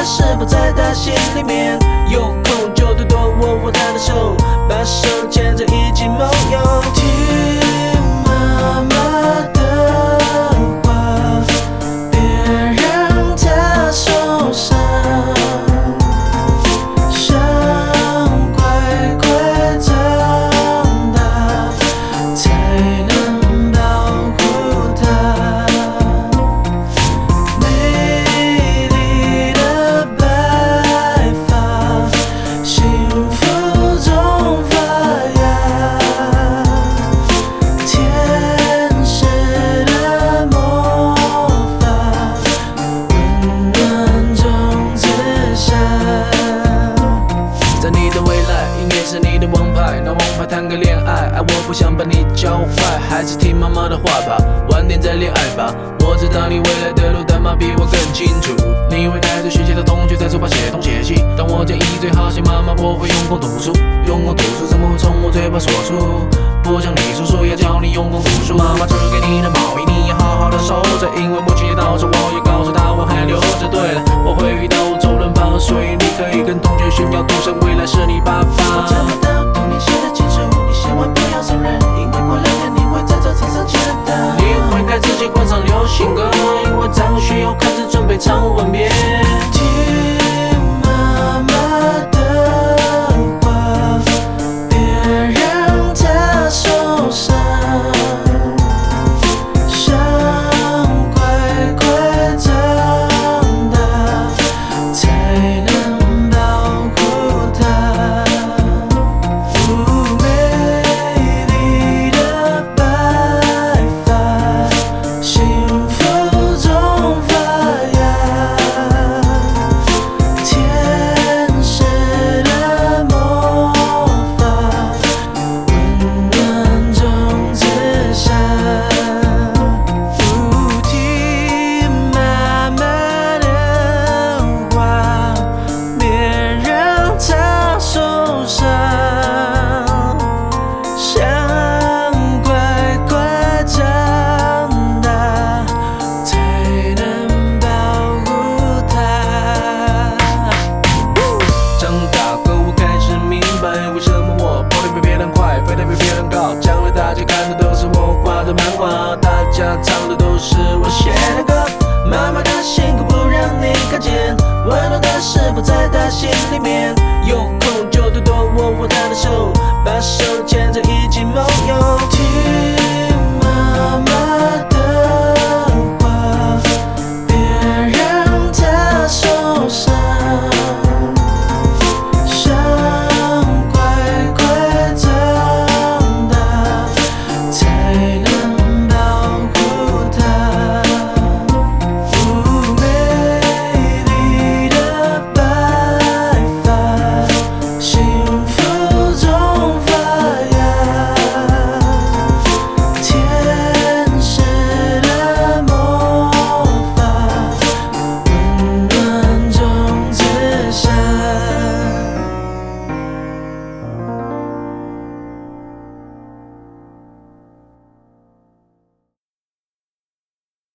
是否在他心里面？有空就多多握握他的手，把手牵着一起梦游。听妈妈的话，别让她受伤，想乖乖长大，才能保护她。美丽的白发，幸福中发芽，天使的魔法，温暖中自下。在你的未来，音乐是你的王牌，拿王牌谈个恋爱，我不想把你教坏，还是听妈妈的话吧，晚点再恋爱吧。我知道你未来的路，但妈比我更清楚。你会带着学姐的同学在书包写东写西，当我建议最好写妈妈，我会用功读书，用功读书怎么会从我嘴巴说出？不像你叔叔要教你用功读书，妈妈织给你的毛衣你要好好的收着，因为母亲节到时我也告诉她我还留着。对了，我会遇到周润发，所以你可以跟同学炫耀，赌神未来是你爸爸。我找不到童年写的情书，你千万不要送人，因为过2年你会在操场上见到。你会该自己换上流行歌，因为张学友开始准备唱吻别。听妈妈的话，别让她受伤，想乖乖长大，才能保护她。美丽的白发，幸福中发芽，天使的魔法，温暖中自下。听妈妈的话，别让她受伤，想乖乖长大，才能保护她。长大后我开始明白，为什么我跑得比别人快，飞得比别人高。将来大家看的都是我画的漫画，大家唱的都是我写的歌。妈妈的辛苦不让你看见，温暖的是否在她心里面？有